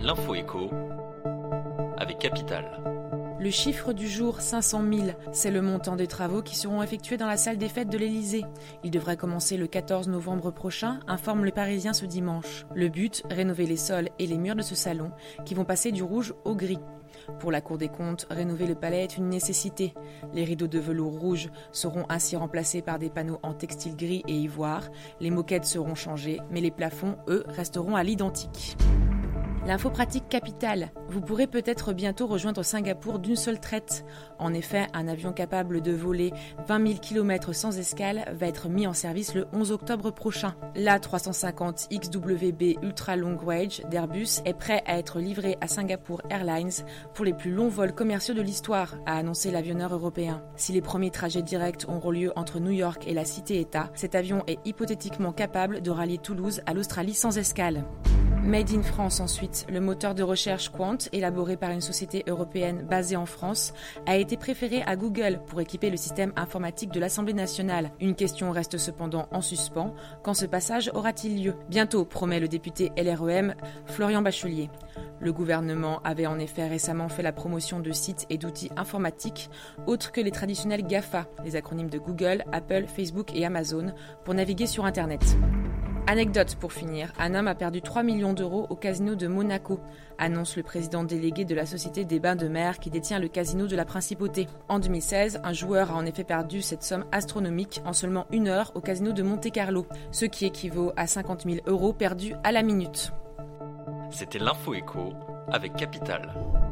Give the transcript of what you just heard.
L'info écho avec Capital. Le chiffre du jour, 500 000, c'est le montant des travaux qui seront effectués dans la salle des fêtes de l'Élysée. Il devrait commencer le 14 novembre prochain, informe Le Parisien ce dimanche. Le but, rénover les sols et les murs de ce salon, qui vont passer du rouge au gris. Pour la Cour des comptes, rénover le palais est une nécessité. Les rideaux de velours rouge seront ainsi remplacés par des panneaux en textile gris et ivoire. Les moquettes seront changées, mais les plafonds, eux, resteront à l'identique. L'info pratique capitale. Vous pourrez peut-être bientôt rejoindre Singapour d'une seule traite. En effet, un avion capable de voler 20 000 km sans escale va être mis en service le 11 octobre prochain. L'A350 XWB Ultra Long Range d'Airbus est prêt à être livré à Singapore Airlines pour les plus longs vols commerciaux de l'histoire, a annoncé l'avionneur européen. Si les premiers trajets directs auront lieu entre New York et la cité-État, cet avion est hypothétiquement capable de rallier Toulouse à l'Australie sans escale. Made in France ensuite, le moteur de recherche Quant, élaboré par une société européenne basée en France, a été préféré à Google pour équiper le système informatique de l'Assemblée nationale. Une question reste cependant en suspens, quand ce passage aura-t-il lieu ? Bientôt, promet le député LREM Florian Bachelier. Le gouvernement avait en effet récemment fait la promotion de sites et d'outils informatiques autres que les traditionnels GAFA, les acronymes de Google, Apple, Facebook et Amazon, pour naviguer sur Internet. Anecdote pour finir, un homme a perdu 3 millions d'euros au casino de Monaco, annonce le président délégué de la Société des Bains de Mer qui détient le casino de la Principauté. En 2016, un joueur a en effet perdu cette somme astronomique en seulement 1 heure au casino de Monte-Carlo, ce qui équivaut à 50 000 euros perdus à la minute. C'était l'info écho avec Capital.